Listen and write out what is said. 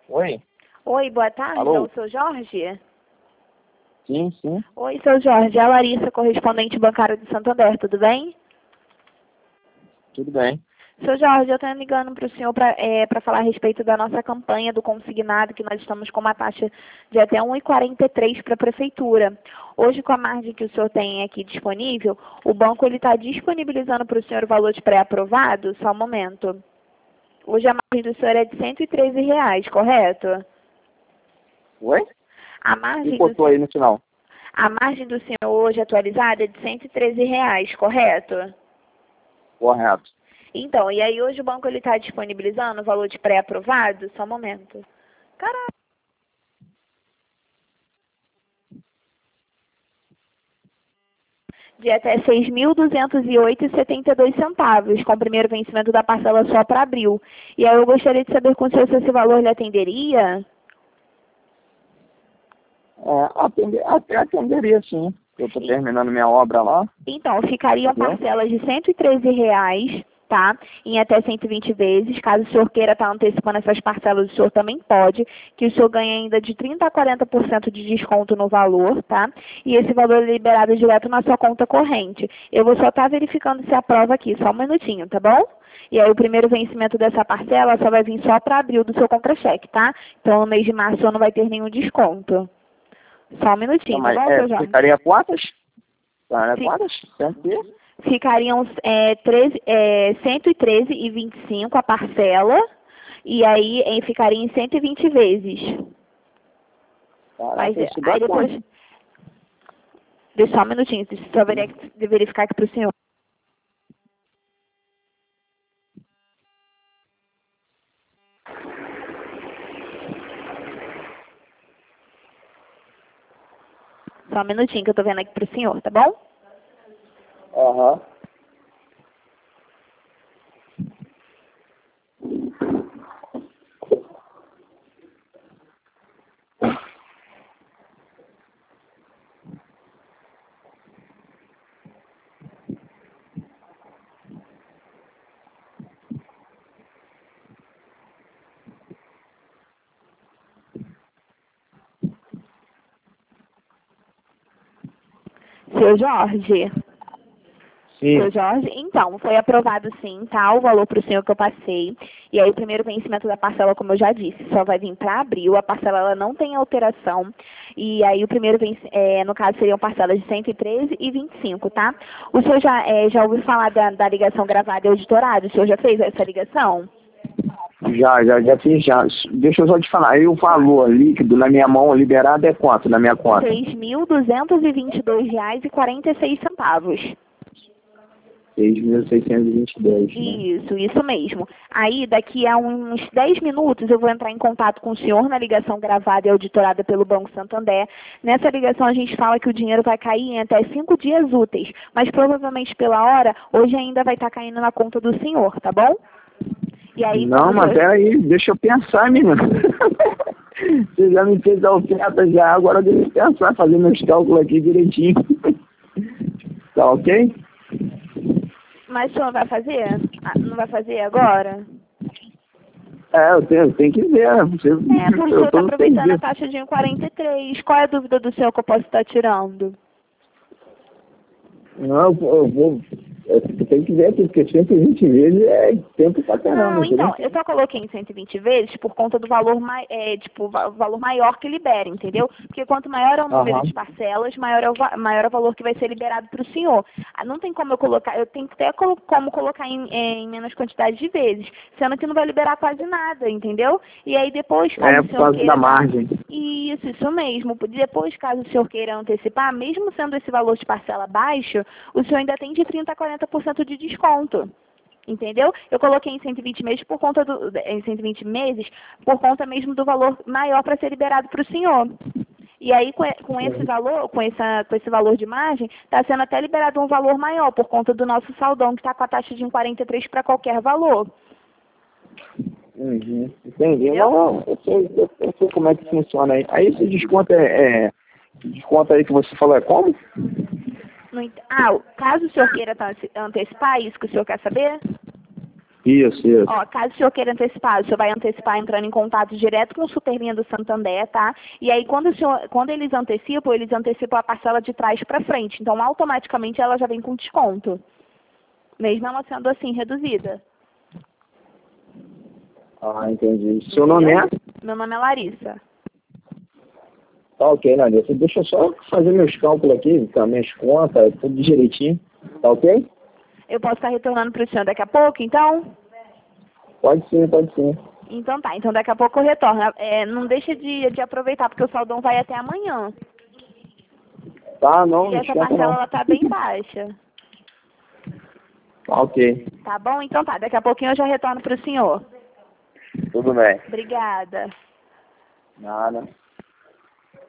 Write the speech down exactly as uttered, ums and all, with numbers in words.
Oi? Oi, boa tarde, Alô? é o seu Jorge? Sim, sim. Oi, seu Jorge, é a Larissa, correspondente bancária do Santander, tudo bem? Tudo bem. Seu Jorge, eu estou ligando para o senhor para é, para falar a respeito da nossa campanha do consignado, que nós estamos com uma taxa de até um vírgula quarenta e três para a prefeitura. Hoje, com a margem que o senhor tem aqui disponível, o banco está disponibilizando para o senhor o valor de pré-aprovado, só um momento. Hoje a margem do senhor é de cento e treze reais, correto? Oi? A E margem do botou aí no final? A margem do senhor hoje atualizada é de cento e treze reais, correto? Correto. Então, e aí hoje o banco ele está disponibilizando o valor de pré-aprovado? Só um momento. Caraca. De até seis mil duzentos e oito reais e setenta e dois centavos, com o primeiro vencimento da parcela só para abril. E aí eu gostaria de saber com o senhor se esse valor lhe atenderia? É, atender, até atenderia, sim. Eu tô terminando minha obra lá. Então, ficariam Entendeu? parcelas de cento e treze reais, tá? Em até cento e vinte vezes. Caso o senhor queira estar antecipando essas parcelas, o senhor também pode, que o senhor ganha ainda de trinta a quarenta por cento de desconto no valor, tá? E esse valor é liberado direto na sua conta corrente. Eu vou só estar verificando se aprova aqui, só um minutinho, tá bom? E aí o primeiro vencimento dessa parcela só vai vir só para abril do seu contra-cheque, tá? Então no mês de março não vai ter nenhum desconto. Só um minutinho, Então, tá mas bom, é, seu Jorge? ficaria quantas? Ficaria Fi- quantas? Sempre. Ficariam é, treze, é, cento e treze e vinte e cinco a parcela, e aí em, ficaria em cento e vinte vezes. Mas, Caraca, é, isso dá aí depois, quanto? deixa só um minutinho, deixa eu só veri- verificar aqui para o senhor. Só um minutinho que eu estou vendo aqui para o senhor, tá bom? Aham. Seu Jorge. Sim. Seu Jorge, então, foi aprovado sim, tá? O valor para o senhor que eu passei. E aí o primeiro vencimento da parcela, como eu já disse, só vai vir para abril. A parcela ela não tem alteração. E aí o primeiro vencimento, é, no caso, seriam parcelas de cento e treze e vinte e cinco, tá? O senhor já, é, já ouviu falar da, da ligação gravada e auditorada? O senhor já fez essa ligação? Já, já, já fiz, já. Deixa eu só te falar. Aí o valor líquido na minha mão liberado é quanto na minha conta? seis mil duzentos e vinte e dois reais e quarenta e seis centavos. seis mil seiscentos e vinte e dois, né? Isso, isso mesmo. Aí, daqui a uns dez minutos, eu vou entrar em contato com o senhor na ligação gravada e auditorada pelo Banco Santander. Nessa ligação, a gente fala que o dinheiro vai cair em até cinco dias úteis, mas provavelmente pela hora, hoje ainda vai estar caindo na conta do senhor, tá bom? E aí, Não, como o mas senhor... peraí, deixa eu pensar, menino. Você já me fez a oferta já, agora deixa eu pensar, fazer meus cálculos aqui direitinho. Tá ok? Mas o senhor vai fazer? Ah, não vai fazer agora? É, eu tenho, eu tenho que ver. Você, É, porque o eu senhor tô está no aproveitando a serviço. taxa de um vírgula quarenta e três. Qual é a dúvida do senhor que eu posso estar tirando? Não, eu vou, eu vou eu tenho que ver aqui, porque cento e vinte vezes é tempo pra caramba, Não, entendeu? então, eu só coloquei em cento e vinte vezes por conta do valor, mai, é, tipo, va- valor maior que libera, entendeu? Porque quanto maior é o número Aham. de parcelas, maior é o, va- maior é o valor que vai ser liberado para o senhor. Ah, não tem como eu colocar, eu tenho que ter colo- como colocar em, em menos quantidade de vezes, sendo que não vai liberar quase nada, entendeu? E aí depois, caso É, o por senhor causa queira da dar... margem. Isso, isso mesmo. Depois, caso o senhor queira antecipar, mesmo sendo esse valor de parcela baixo, o senhor ainda tem de trinta a quarenta por cento de desconto. Entendeu? Eu coloquei em cento e vinte meses por conta do, em cento e vinte meses, por conta mesmo do valor maior para ser liberado para o senhor. E aí, com, e- com esse valor, com, essa, com esse valor de margem, está sendo até liberado um valor maior, por conta do nosso saldão, que está com a taxa de um vírgula quarenta e três para qualquer valor. Uhum. Entendi. Entendeu? Não, eu sei, eu, eu sei como é que funciona aí. Aí esse desconto é, é. Desconto aí que você falou é como? No ent- ah, caso o senhor queira ante- antecipar, isso que o senhor quer saber? Isso, isso. Ó, caso o senhor queira antecipar, o senhor vai antecipar entrando em contato direto com o Superlinha do Santander, tá? E aí, quando, o senhor, quando eles antecipam, eles antecipam a parcela de trás para frente. Então, automaticamente, ela já vem com desconto. Mesmo ela sendo assim, reduzida. Ah, entendi. Seu nome é? Meu nome é Larissa. Tá ok, Larissa. Deixa eu só fazer meus cálculos aqui, tá? Minhas contas, tudo direitinho. Tá ok? Eu posso estar retornando para o senhor daqui a pouco, então? Pode sim, pode sim. Então tá, então daqui a pouco eu retorno. É, não deixa de, de aproveitar, porque o saldão vai até amanhã. Tá, não, E não essa esquenta parcela, não. ela tá bem baixa. Tá ok. Tá bom? Então tá, daqui a pouquinho eu já retorno para o senhor. Tudo bem. Obrigada. Nada.